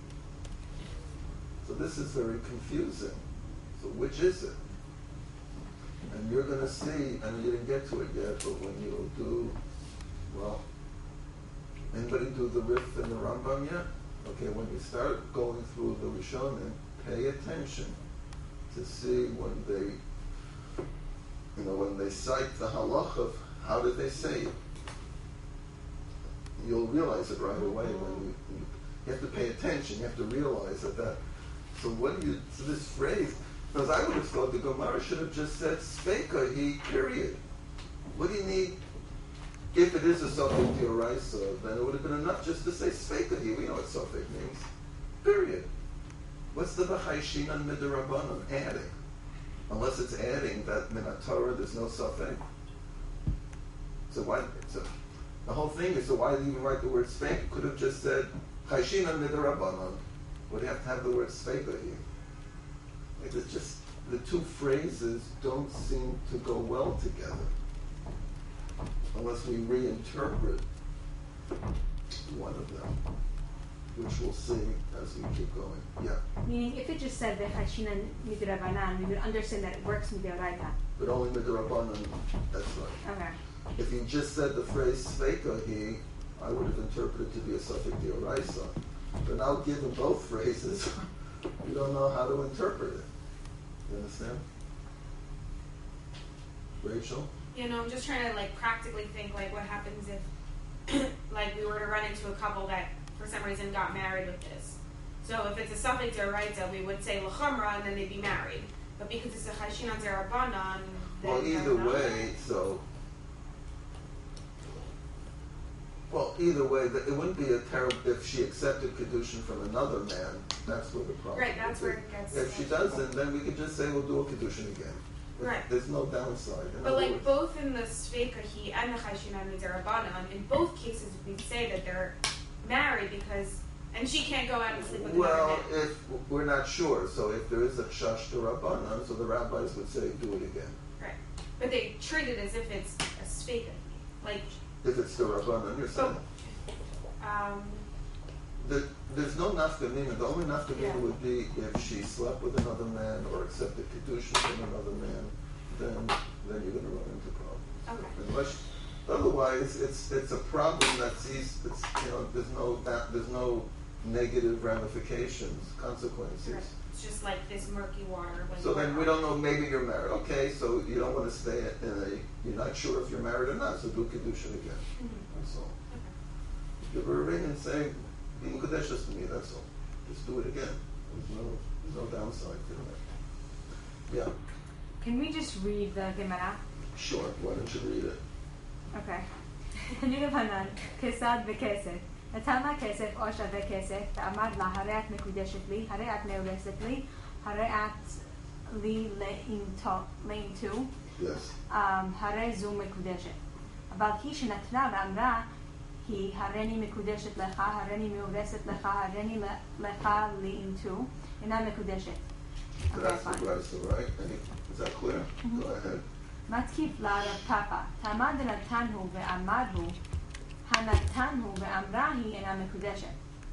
So this is very confusing. So which is it? And you're going to see, and you didn't get to it yet, but when you do, well, anybody do the Rif and the Rambam yet? Okay, when you start going through the Rishonim, pay attention to see when they cite the halach of how did they say it. You'll realize it right away when you have to pay attention. You have to realize that. So so this phrase, because I would have thought the Gemara should have just said Sveika, he, period. What do you need? If it is a Suffolk D'oraisa, then it would have been enough just to say Sveika, he. We know what Suffolk means. Period. What's the B'chayshin and Midrabanan adding? Unless it's adding that Minatorah, there's no Suffolk. So the whole thing is, so why did you even write the word Sveika? You could have just said Chayshin and Midrabanan. Would you have to have the word Sveika here? It's just, the two phrases don't seem to go well together unless we reinterpret one of them, which we'll see as we keep going. Yeah. meaning if it just said V'chayshina Midrabanan, we would understand that it works Midoraita. But only Midrabanan, that's right. Okay. If you just said the phrase Sveika he, I would have interpreted to be a suffix d'oraisa. But now given both phrases, we don't know how to interpret it. You understand? Rachel? You know, I'm just trying to like practically think like what happens if like we were to run into a couple that for some reason got married with this. So if it's a suffix deraita, we would say l'chumra and then they'd be married. But because it's a chayshinan zerabanan, Well, either way, either way, it wouldn't be a terrible if she accepted kedushin from another man. That's where the problem. Right, that's would where be. it gets. If she doesn't, then we could just say we'll do a kedushin again. Right. There's no downside. In But other like words, both in the Sveikahi and the chayshinan zerabanan, in both cases we say that they're married because, and she can't go out and sleep with another man. if we're not sure, so if there is a chash to rabbanan, so the rabbis would say do it again. Right. But they treat it as if it's a Sveikahi. Like, If it's the rabbanan, you're saying. There's no nafkamina. The only nafkamina would be if she slept with another man or accepted kedushin from another man. Then you're going to run into problems. okay. Unless, otherwise, it's a problem that's there's no negative ramifications, consequences. Right. It's just like this murky water. When So you're then we out. don't know. Maybe you're married. Okay, so you don't want to stay you're not sure if you're married or not. So do kedushin again. Mhm. That's all. Okay. Give her a ring and say, "Be mukadeshes to me." That's all. Just do it again. There's no downside to that. Yeah, Can we just read the Gemara? sure. Why don't you read it? Okay. אני לבנן, כסד וכסף. נתן לה כסף או שווה כסף, ואמר לה, הרי את מקודשת לי, הרי את מאורסת לי, הרי את לי לאינטו, Yes. הרי זו מקודשת. אבל היא שנתנה ואמרה, היא הריני מקודשת לך, הריני מאורסת לך, הריני לך לאינטו, אינה מקודשת. So that's the Brisa, right? Is that clear? Go ahead. מתקיף לה רב פאפא, תעמד נתן הוא ואמר הוא, הנתן הוא ואמרה היא אינה מקודשת.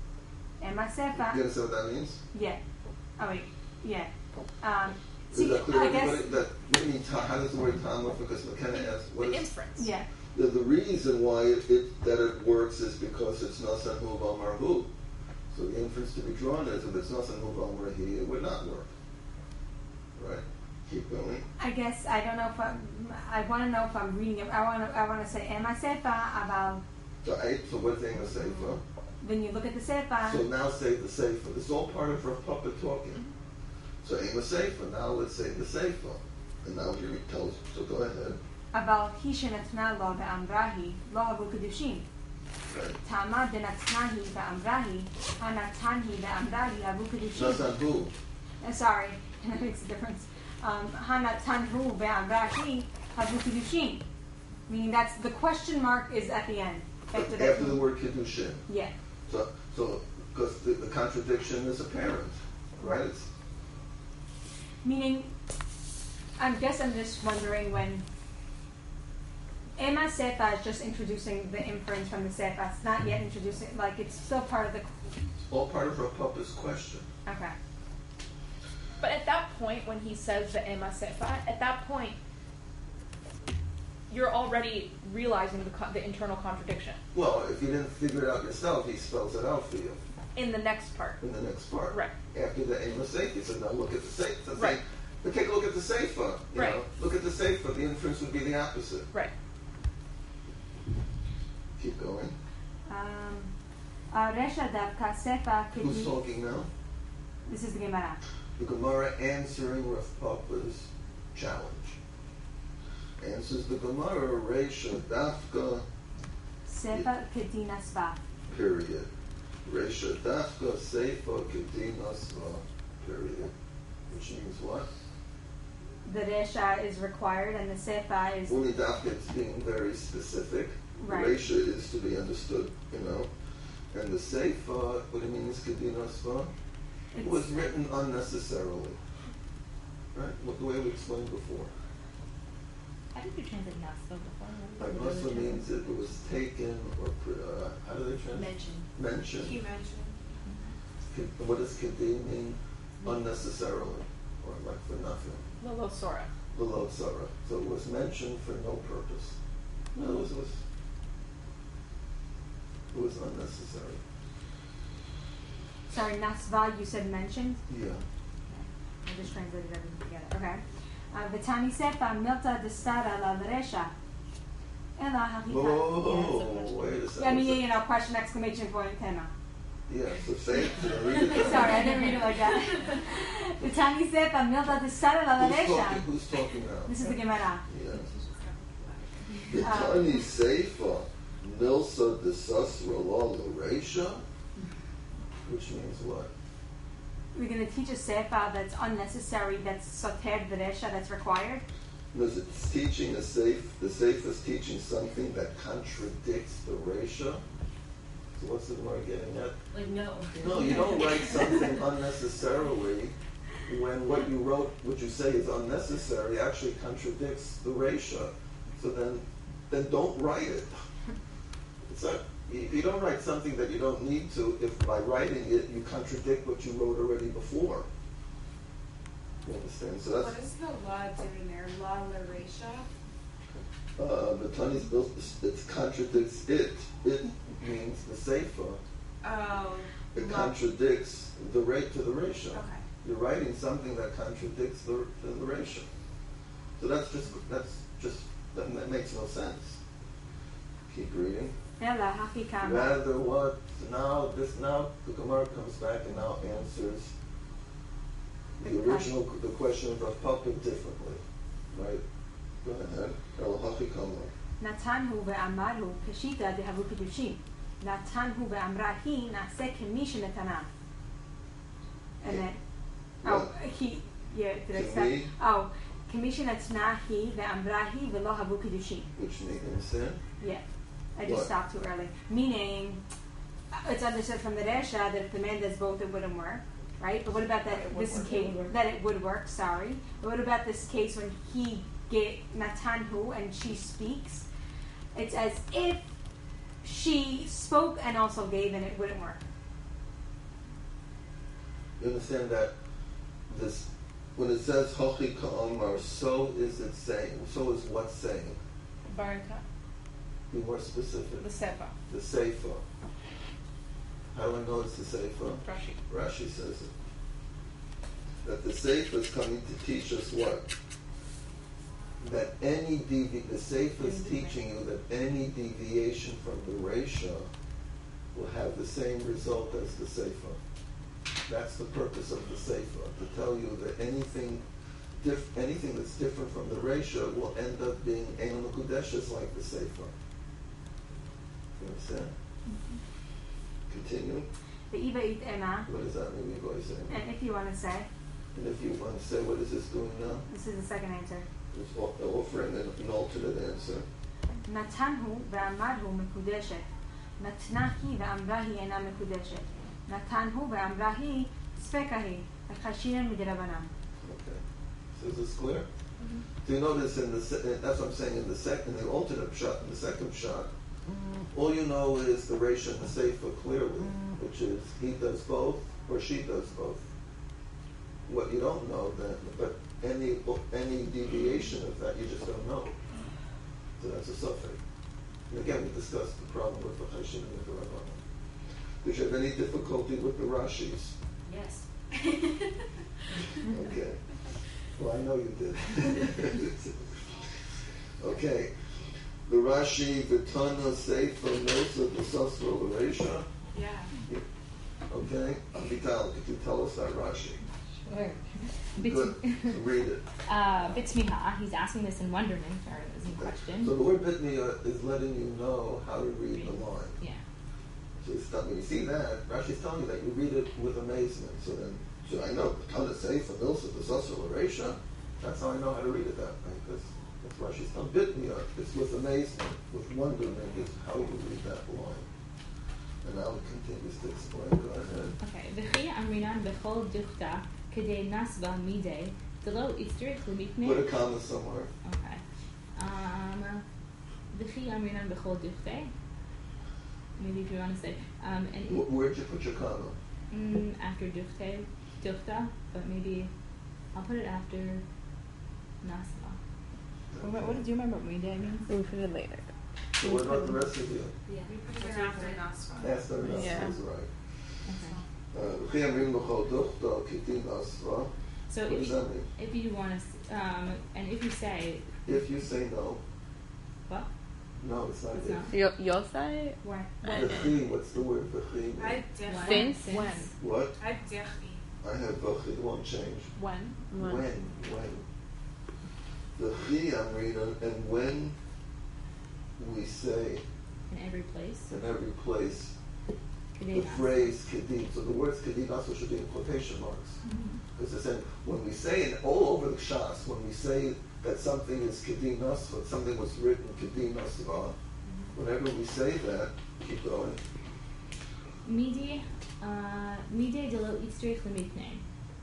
מהספר, You understand what that means? yeah. Oh wait, yeah. Is See, that clear? I guess, Everybody? What do you mean? How does the word "tam" work? Because McKenna asked, "What The is inference. yeah. the reason why it works is because it's nasan hu v'amar. So the inference to be drawn is if it's nasan hu v'amar he, it would not work. Right? Keep going. I guess I don't know if I want to know if I'm reading it. I want to say מהספר, אבל So what's the English Seifa? when you look at the ספר, So now say the Seifa. This is all part of Rav Papa talking. So English Seifa. Now let's say the Seifa. And now you tell us. So go ahead. אבל היא שנתנה לו ואמרה היא, לא הבו קדושים. Right. תעמד דנתנה היא ואמרה היא, הנתן היא ואמרה היא, הבו קדושים. Nasan hu. Sorry, that makes a difference. Hanatan hu ve'amra hi havu kiddushin. Meaning that's the question mark is at the end. After the word kiddushin. Yeah. So because the contradiction is apparent, right? Meaning, I guess I'm just wondering when Ema Sefa is just introducing the inference from the Sefa. It's not yet introducing, like it's still part of the. All part of Rav Papa's question. Okay. But at that point, when he says the ema sefa, at that point, you're already realizing the internal contradiction Well, if you didn't figure it out yourself, he spells it out for you in the next part. in the next part. Right. After the Ema Seifa, he said, now look at the Seifa. Right. But take a look at the Seifa. You Right. know? Look at the Seifa. The inference would be the opposite. Right. Keep going. Resha davka Sefa Who's kiddi. talking now? This is the Gemara. The Gemara answering Rav Papa's challenge. Answers the Gemara, Reisha Dafka, Sefa kiddi nasva. period. Reisha Dafka, Seifa, Kedina, Sva, period. Which means what? The Resha is required and the Sefa is. Only Dafka is being very specific. Right. The Reisha is to be understood, you know. And the Seifa, what it means, Kedina, Sva, it was written unnecessarily. Right? The way we explained before. How did you translate nasva before? Like Muslim means it was taken or how do they translate? Mentioned. He mentioned. What does kedin mean? Unnecessarily, or like for nothing. Lolo Sora. Below Sarah. So it was mentioned for no purpose. No, it was unnecessary. Sorry, nasva. You said mentioned. Yeah. I just translated everything together. Okay. V'tani sefa milta destara la l'resha. Ela hachita. Oh, wait a second. I mean, you know, question, exclamation point, tema. Yeah, so say it. Read it. Sorry, I didn't read it like that. V'tani sefa milta destara la l'resha. Who's talking now? This is the Gemara. Yeah. V'tani seifa milsa desasra la l'resha, which means what? We're going to teach a sefa that's unnecessary, that's soter v'resha, that's required. Because it's teaching the safe is teaching something that contradicts the resha. So what's the Gemara getting at? Like, no. No, you don't write something unnecessarily when what you say is unnecessary actually contradicts the resha. So then don't write it. It's not, you don't write something that you don't need to if by writing it you contradict what you wrote already before. You understand? So that's What does the law do in there? La l'resha? the Tani's built. It contradicts it. It means the seifa. Oh. It la- contradicts the rate to the ratio. Okay. You're writing something that contradicts the ratio. So that makes no sense. Keep reading. Ela hachikama. Rather what? Now the Gemara comes back and now answers the question of Rav Papa differently. Right? Go ahead. Ela hachikama. Natanhu ve'amarhu peshita dehavu kiddushin. Natanhu ve'amrahi na'aseh kemi shenetanam. And then, did I say? Oh, kemi shenetnahi ve'amrahi ve'lo havu kiddushin. Which means, you understand? Yeah, I just What? stopped too early. Meaning, it's understood from the Resha that if the man does both, it wouldn't work, right? But what about that? This case that it would work. Sorry, but what about this case when he get Natanhu and she speaks? It's as if she spoke and also gave, and it wouldn't work. You understand that this, when it says Hochi Ka'amar, so is it saying, so is what saying? Baraka. Be more specific. The sefa. The Seifa. How do I know it's the Seifa? Rashi. Rashi says it. That the Seifa is coming to teach us what? That the Seifa is teaching you that any deviation from the Resha will have the same result as the Seifa. That's the purpose of the Seifa, to tell you that anything that's different from the Resha will end up being Ein Mekudeshes like the Seifa. You understand? Continue. The Iba It Ema, What does that mean? What are you saying? and if you want to say, And if you want to say, what is this doing now? this is the second answer. It's offering an alternate answer. Natanhu ve'amarhu mekudeshet. Natnahi ve'amrahi ena mekudeshet. Natanhu ve'amrahi svekahi. Achashinan midrabanan. Okay. So is this clear? Mm-hmm. So you notice that's what I'm saying in the alternate shot, in the second shot, all you know is the ratio and the Seifa clearly, which is he does both or she does both. What you don't know then, but any deviation of that you just don't know. So that's a suffix. And again, we discussed the problem with the Chashin and the Rabbanan. Did you have any difficulty with the Rashis? Yes. Okay. Well, I know you did. Okay. The Rashi, Vitana, Seifa, Nosa, B'Sasra, L'Reisha. Yeah. Okay? Vital, could you tell us that Rashi? Sure. Good. So read it. Bitmiha, he's asking this in wonderment, or is in question. So the word Bitmiya is letting you know how to read the line. Yeah. So when you see that, Rashi's telling you that you read it with amazement. So I know, Vitana, Seifa, Nosa, B'Sasra, L'Reisha. That's how I know how to read it that way. Because that's Rashi's telling Bitmiya. It's with amazement, with wonderment is how you read that line. And now it continues to explain. Go ahead. Okay. V'chi amrinan b'chol duchta k'dei nasba midei d'lo itzrich l'mitmei. Put a comma somewhere. Okay. V'chi amrinan b'chol duchta. Maybe if you want to say. And Where'd you put your comma? after duchta, but maybe I'll put it after nasba. What did you remember what midday means? We'll put it later. So what about the rest of you? Yeah. Put it after Nasra. That's the rest Yeah. is right. Okay. So What does that mean? if you want to, and if you say If you say no, what? no, it's not It's if. not. You'll say When? V'chi, what's the word v'chi mean? Since? What? I dechi. I have v'chi, it won't change. When? When? V'chi I'm reading, and when we say In every place. in every place the Kedena. phrase kedim, so the words kedim also should be in quotation marks. Because it's saying, when we say it all over the Shas, when we say that something is kedim nasva, something was written kedim nasva, whenever we say that, keep going. Midi de lo itzrich lemipnei.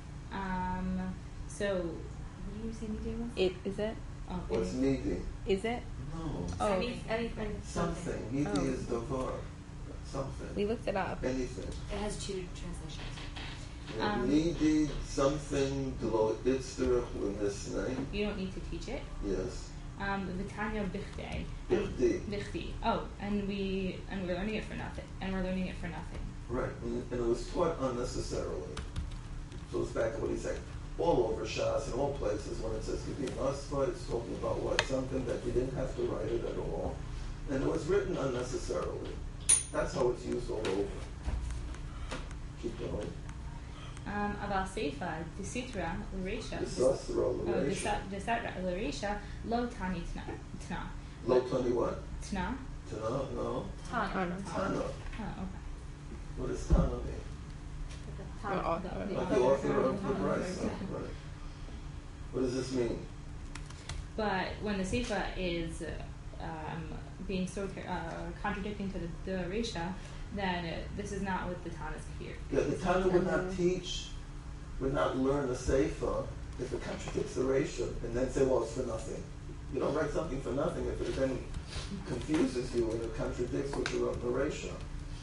So, what did you say midi was? it. Is it? Oh, What's it midi? Is it? No. Oh, Anything. Something. Midi Oh. is davar. Something. we looked it up. Anything. It has two translations. Midi, something, delo itzrich lemisnei. You don't need to teach it. Yes. V'tanya bichdei. Bichdi. Bichdi. Oh, and we're learning it for nothing. Right, and it was taught unnecessarily. So it's back to what he's saying. All over Shas, in all places, when it says Kedim Asfa, it's talking about what? Something that you didn't have to write it at all. And it was written unnecessarily. That's how it's used all over. Keep going. Aval seifa desitra l'reisha. Desasra Oh, l'reisha. desatra l'reisha lo tani tna. Lo Tani what? Tna. Tana? No. Tana. Tana. Oh, okay. What does Tana mean? The Like the author of the Brisa. Right. What does this mean? But when the seifa is being so contradicting to the reisha, then this is not what the Tana's here. Yeah, the Tana would not teach, would not learn the Seifa if it contradicts the Reisha, and then say, well, it's for nothing. You don't write something for nothing if it then confuses you and it contradicts what you wrote in the Reisha.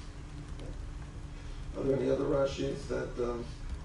Are there any other Rashis that, the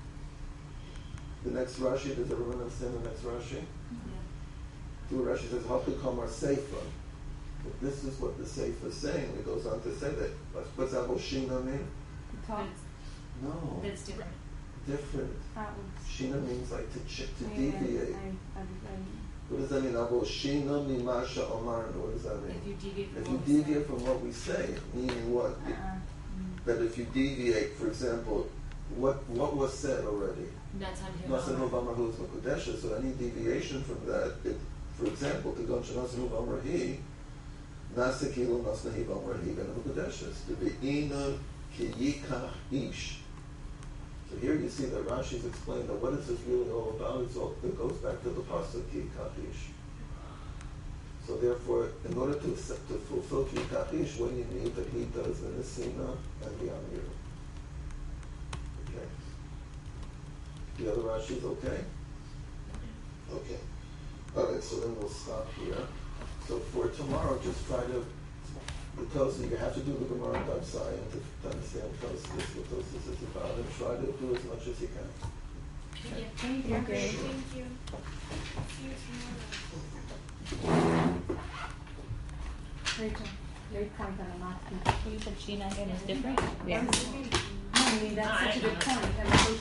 next Rashi, does everyone understand the next Rashi? The Rashi says, Hachi Kamar Seifa. If this is what the Seifa is saying, it goes on to say that, what's Aboshina mean? No. That's different. Different. Shina means like to deviate. I What does that mean? Aboshina mimasha omarna. What does that mean? If you deviate from If what you we say. deviate from what we say, meaning what? That if you deviate, for example, what was said already? Nasanu v'amrahu is makudesha. So any deviation from that, for example, to go shenasanu v'amrahi, nasekilu nasnahi v'amrahi ben makudeshes to be ina kiyikach ish. So here you see that Rashi's explained that what is this really all about? It goes back to the pasuk kiyikach ish. So therefore, in order to fulfill kiyikach ish, what do you need that he does the nesina and the amir? Okay. The other Rashi's okay? Okay. Alright, so then we'll stop here. So for tomorrow, just try to, the Tosa, you have to do the Gemara and Daf Zion to understand Tosa, what Tosa is about, and try to do as much as you can. Thank you. Okay. Thank you. See you tomorrow. Rachel, great point on a math. You said Sheena again is different? Yeah. I mean, that's such a good point. I mean,